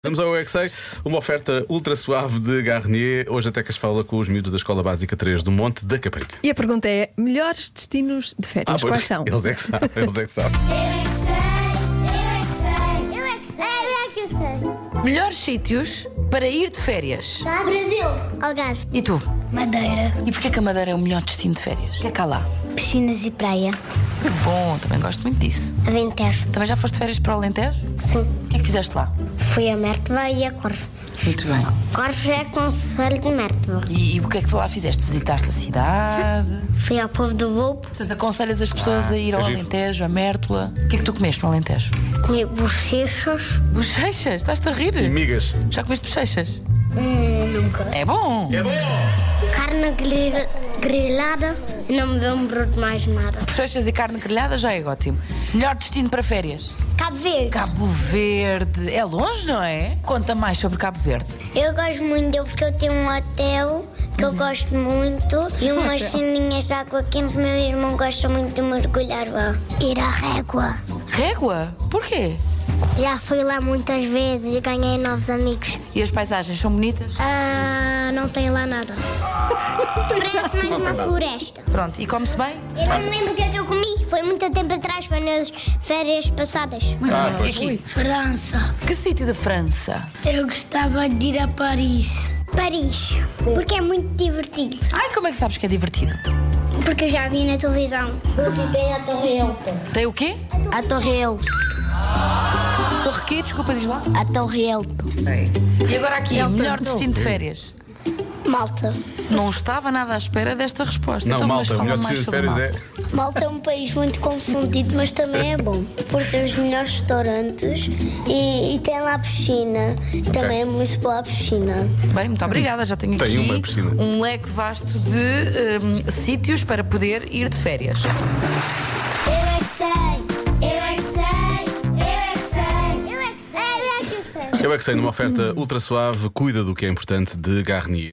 Vamos ao Eu é que Sei, uma oferta ultra suave de Garnier. Hoje até que fala com os miúdos da Escola Básica 3 do Monte da Caparica. E a pergunta é: melhores destinos de férias, quais são? Eles é que sabem, eles é que sabem. Eu é que sei. Melhores sítios para ir de férias. Brasil. Algarve. E tu? Madeira. E porquê que a Madeira é o melhor destino de férias? O que é que há lá? Piscinas e praia. Que bom, também gosto muito disso. Alentejo. Também já foste de férias para o Alentejo? Sim. O que é que fizeste lá? Fui a Mértola e a Corvo. Muito bem. Corvo é concelho de Mértola. E o que é que lá fizeste? Visitaste a cidade? Fui ao povo do Volpo. Portanto, aconselhas as pessoas a ir ao é giro. Alentejo, a Mértola. O que é que tu comeste no Alentejo? Comi bochechas. Bochechas? Estás-te a rir? E migas. Já comeste bochechas? Nunca. É bom! Carne grelhada. E não me lembro de mais nada. Bochechas e carne grelhada já é ótimo. Melhor destino para férias? Cabo Verde. Cabo Verde. É longe, não é? Conta mais sobre Cabo Verde. Eu gosto muito dele porque eu tenho um hotel que eu gosto muito e umas sininhas de água quente. Meu irmão gosta muito de mergulhar lá. Ir à régua. Régua? Porquê? Já fui lá muitas vezes e ganhei novos amigos. E as paisagens são bonitas? Não tem lá nada. Parece mais uma floresta. Pronto, e come-se bem? Eu não me lembro o que é que eu comi. Foi muito tempo atrás, foi nas férias passadas. Muito bem. pois. E aqui? França. Que sítio da França? Eu gostava de ir a Paris. Paris, porque é muito divertido. Ai, como é que sabes que é divertido? Porque eu já vi na televisão. Porque tem a Torre Eiffel. Tem o quê? A Torre Eiffel. Torre quê? Desculpa, diz lá. A Torre Eiffel. E agora aqui, melhor destino de férias? Malta. Não estava nada à espera desta resposta. Não, então, mas Malta, o fala melhor mais destino de sobre férias Malta. é. Malta é um país muito confundido, mas também é bom. Porque tem os melhores restaurantes e tem lá a piscina. Também é muito boa a piscina. Bem, muito obrigada. Já tenho Tem aqui uma piscina. um leque vasto de sítios para poder ir de férias. Eu é que sei. Eu é que sei. Eu é que sei. Eu é que sei. Eu é que sei. Eu é que sei, numa oferta ultra suave, cuida do que é importante de Garnier.